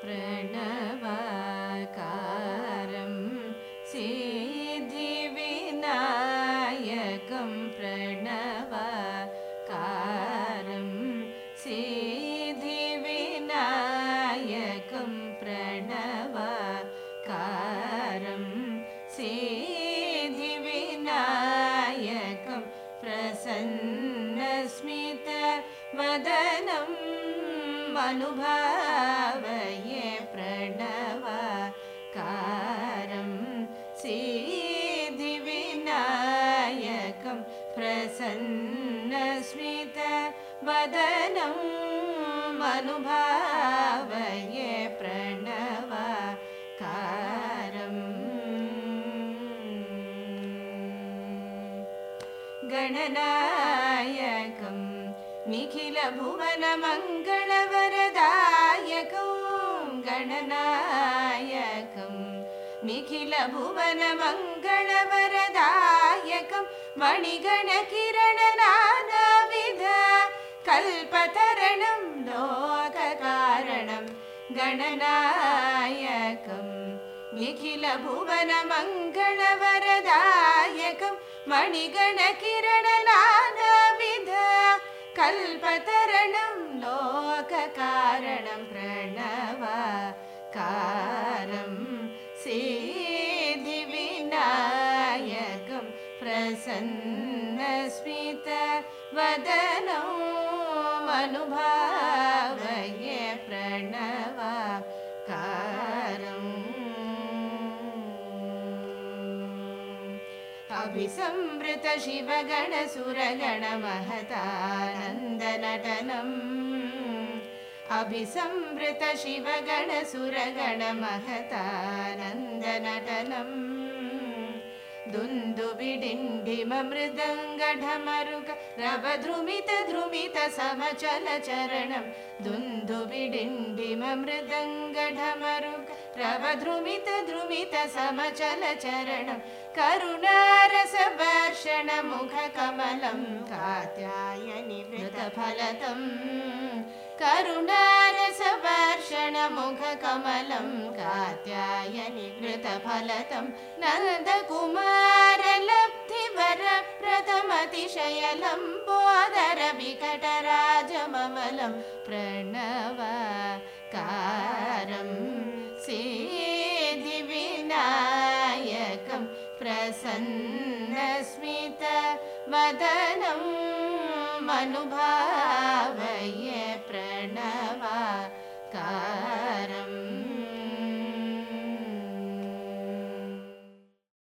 प्रणवाकारं सिद्धिविनायकं प्रणवाकारं सिद्धिविनायकं प्रणवाकारं सिद्धिविनायकं प्रसन्नस्मितवदनं मनुभावये प्रणवाकारं सिद्धिविनायकं प्रसन्नस्मितवदनं मनुभावये प्रणवाकारम् गणनायकं निखिलभुवनमङ्गलवरदायकं गणनायकं निखिलभुवनमङ्गलवरदायकं मणिगणकिरणनानाविध कल्पतरणं लोककारणं गणनायकं निखिलभुवनमङ्गलवरदायकं मणिगणकिरणनानाविध कल्पतरणं लोककारणं प्रणवाकारं सिद्धिविनायकं प्रसन्नस्मितवदनं मनुभावये प्रणवाकारम् अभिसंवृत शिवगणसुरगणमहतानन्दनटनम् अभिसंवृत शिवगणसुरगणमहतानन्दनटनम् दुन्दुबिडिण्डिममृदङ्गढमरुक रवध्रुमितधृमितसमचलचरणं दुन्दुबिडिण्डिममृदङ्गढमरुक रवध्रुमितधृमितसमचलचरणं करुणारसवर्षणमुखकमलं Katyayani वृतफलतं करुणारसवर्षणमुखकमलं Katyayani वृतफलतं नन्दकुमारलब्धिवरप्रथमतिशयलम्बोदरविकटराजममलं प्रणवाकारं सिद्धिविनायकं Prasanna